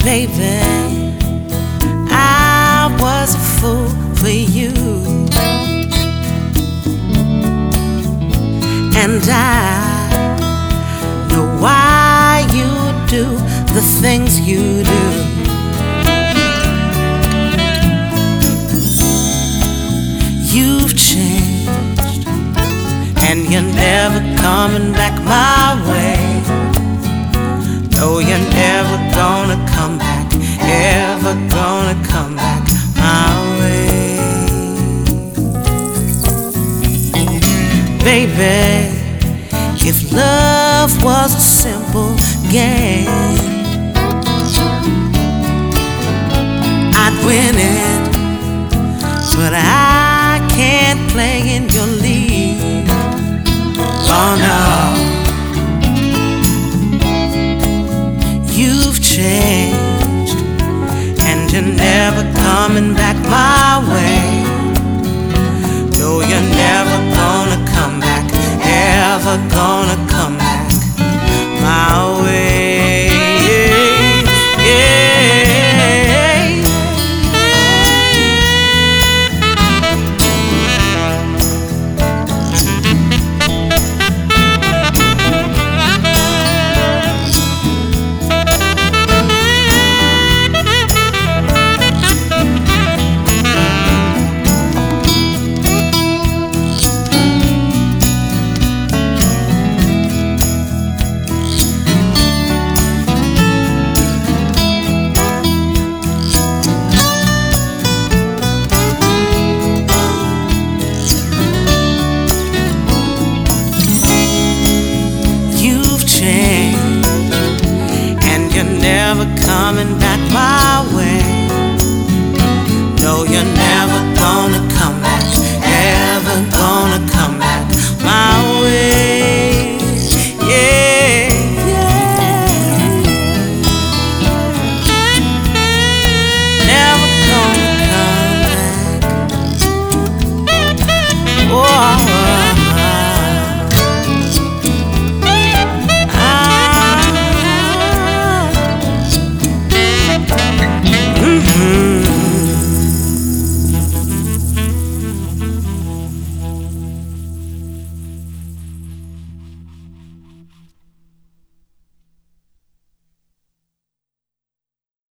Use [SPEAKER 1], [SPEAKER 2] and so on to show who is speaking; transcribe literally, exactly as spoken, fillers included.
[SPEAKER 1] Baby, I was a fool for you, and I know why you do the things you do. You've changed, and you're never coming back my way. No, you're never gonna come back, ever gonna come back my way. Baby, if love was a simple game, I'd win it, but I can't play in your league. Oh no, you've changed, and you're never coming back my way. No, you're never gonna come back, ever gonna come back.